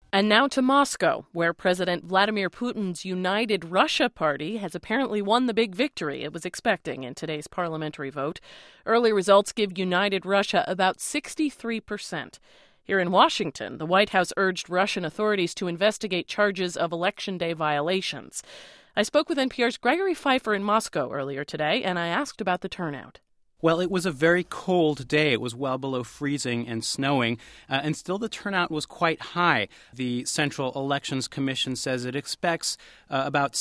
And now to Moscow, where President Vladimir Putin's United Russia Party has apparently won the big victory it was expecting in today's parliamentary vote. Early results give United Russia about 63%. Here in Washington, the White House urged Russian authorities to investigate charges of Election Day violations. I spoke with NPR's Gregory Pfeiffer in Moscow earlier today, and I asked about the turnout. Well, it was a very cold day. It was well below freezing and snowing, and still the turnout was quite high. The Central Elections Commission says it expects about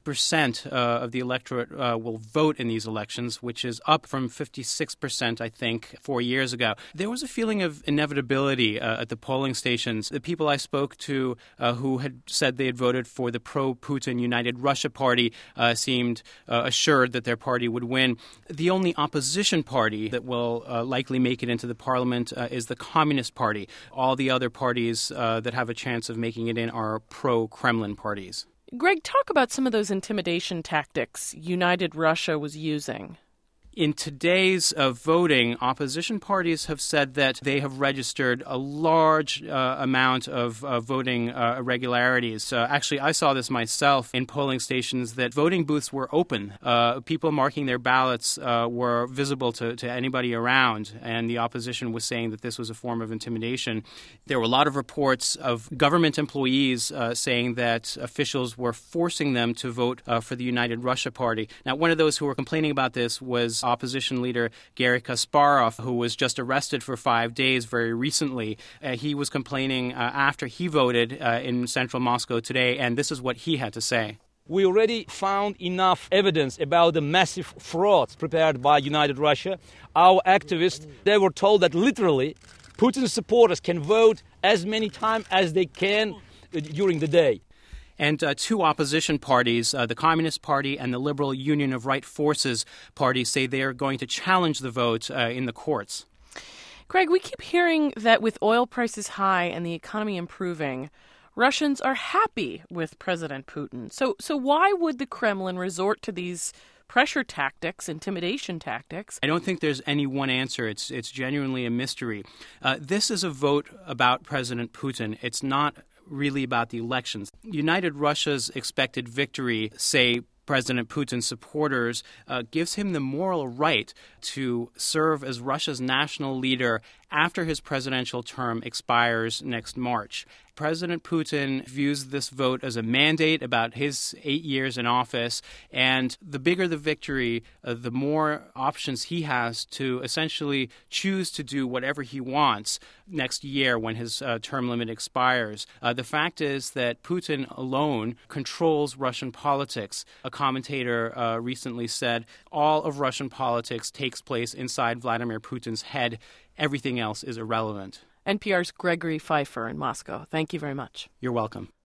60% of the electorate will vote in these elections, which is up from 56%, I think, 4 years ago. There was a feeling of inevitability at the polling stations. The people I spoke to who had said they had voted for the pro-Putin United Russia Party seemed assured that their party would win. The only opposition party that will likely make it into the parliament is the Communist Party. All the other parties that have a chance of making it in are pro-Kremlin parties. Greg, talk about some of those intimidation tactics United Russia was using. In today's voting, opposition parties have said that they have registered a large amount of voting irregularities. Actually, I saw this myself in polling stations that voting booths were open. People marking their ballots were visible to anybody around, and the opposition was saying that this was a form of intimidation. There were a lot of reports of government employees saying that officials were forcing them to vote for the United Russia Party. Now, one of those who were complaining about this was opposition leader Garry Kasparov, who was just arrested for 5 days very recently. He was complaining after he voted in central Moscow today, and this is what he had to say. We already found enough evidence about the massive frauds prepared by United Russia. Our activists, they were told that literally Putin's supporters can vote as many times as they can during the day. And two opposition parties, the Communist Party and the Liberal Union of Right Forces Party, say they are going to challenge the vote in the courts. Greg, we keep hearing that with oil prices high and the economy improving, Russians are happy with President Putin. So why would the Kremlin resort to these pressure tactics, intimidation tactics? I don't think there's any one answer. It's genuinely a mystery. This is a vote about President Putin. It's not really about the elections. United Russia's expected victory, say President Putin's supporters, gives him the moral right to serve as Russia's national leader after his presidential term expires next March. President Putin views this vote as a mandate about his 8 years in office, and the bigger the victory, the more options he has to essentially choose to do whatever he wants next year when his term limit expires. The fact is that Putin alone controls Russian politics. A commentator recently said all of Russian politics takes place inside Vladimir Putin's head. Everything else is irrelevant. NPR's Gregory Pfeiffer in Moscow. Thank you very much. You're welcome.